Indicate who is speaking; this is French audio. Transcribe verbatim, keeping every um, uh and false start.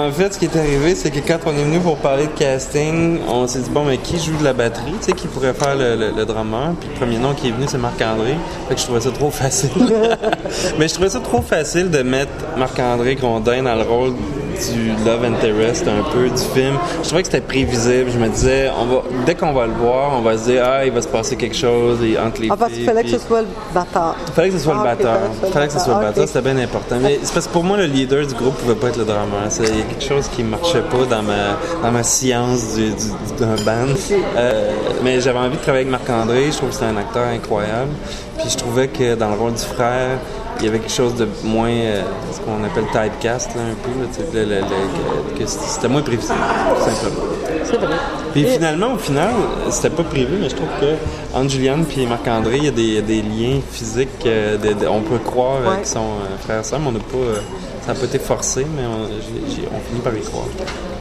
Speaker 1: en fait, ce qui est arrivé, c'est que quand on est venu pour parler de casting, on s'est dit, bon, mais qui joue de la batterie, tu sais, qui pourrait faire le, le, le drummer? Puis le premier nom qui est venu, c'est Marc-André. Fait que je trouvais ça trop facile. Mais je trouvais ça trop facile de mettre Marc-André Grondin dans le rôle du love interest un peu du film. Je trouvais que c'était prévisible. Je me disais, on va, dès qu'on va le voir, on va se dire, ah, il va se passer quelque chose entre les
Speaker 2: ah, parce qu'il fallait que ce soit le batteur.
Speaker 1: Il fallait que ce soit
Speaker 2: ah,
Speaker 1: le batteur. Il
Speaker 2: okay,
Speaker 1: fallait que ce soit le batteur,
Speaker 2: okay.
Speaker 1: C'était bien important. Mais c'est parce que pour moi, le leader du groupe pouvait pas être le drummer. Il y a quelque chose qui marchait pas dans ma, dans ma science du, du, d'un band. Euh, mais j'avais envie de travailler avec Marc-André. Je trouve que c'était un acteur incroyable. Puis je trouvais que dans le rôle du frère, il y avait quelque chose de moins, euh, ce qu'on appelle typecast, là, un peu. Là, le, le, le, que c'était moins prévisible, tout simplement.
Speaker 2: C'est vrai.
Speaker 1: Puis et finalement, au final, c'était pas prévu, mais je trouve que entre Juliane et Marc-André, il y a des, il y a des liens physiques, euh, de, de, on peut croire euh, ouais. qu'ils sont euh, frères et sœurs, mais on n'a pas, euh, ça n'a pas été forcé, mais on, j'ai, j'ai, on finit par y croire.